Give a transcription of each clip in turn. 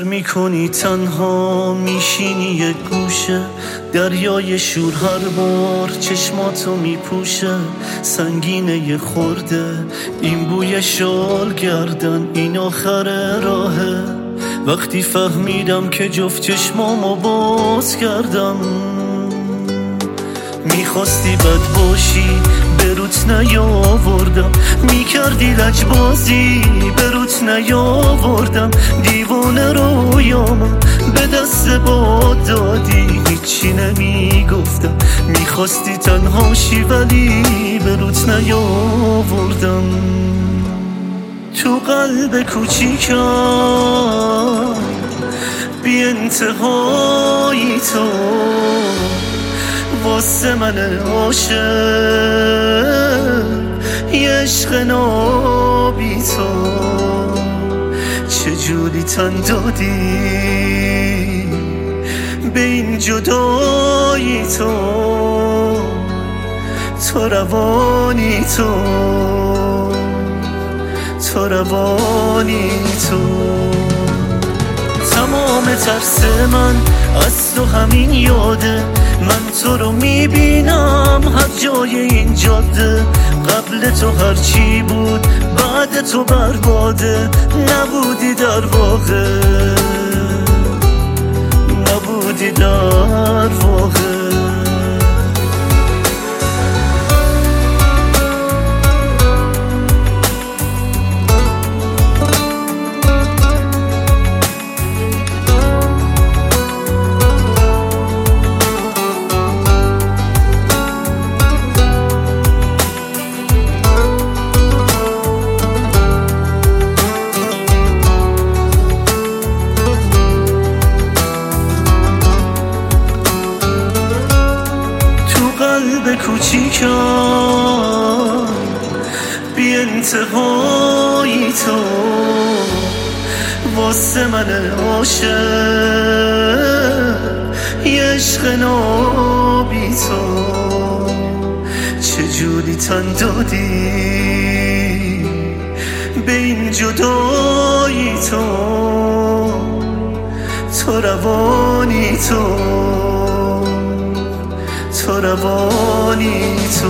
میکنی تنها میشینی یه گوشه، دریای شور هر بار چشماتو میپوشه. سنگینه یه خورده این بوی شال گردن، این آخر راهه. وقتی فهمیدم که جفت چشمامو باز کردم، میخواستی بد باشی به روت نیاوردم، میکردی لجبازی به روت نیاوردم. دیوانه رویامو به دست باد دادی، هیچی نمیگفتم. میخواستی تنهاشی ولی به روت نیاوردم. تو قلب کوچیکم بی انتهایی تو، واسه من عاشق یه عشق نابی تو. چجوری تن دادی به این جدایی تو، تو روانی تو، تو روانی تو. تمام ترس من از تو همین یاده، من تو رو میبینم هر جای این جاده. قبل تو هرچی بود بعد تو برباده، نبودی در واقع، نبودی در واقع. قلب کوچیکم بی انتهایی تو، واسه من عاشق یه عشق نابی تو. چجوری تن دادی به این جدایی تو، تو روانی تو، تو روانی تو.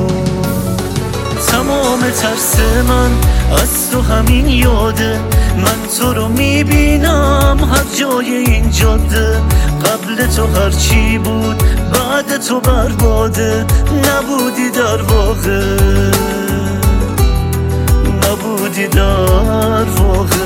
تمام ترس من از تو همین یاده، من تو رو میبینم هر جای این جاده. قبل تو هرچی بود بعد تو برباده، نبودی در واقع، نبودی در واقع.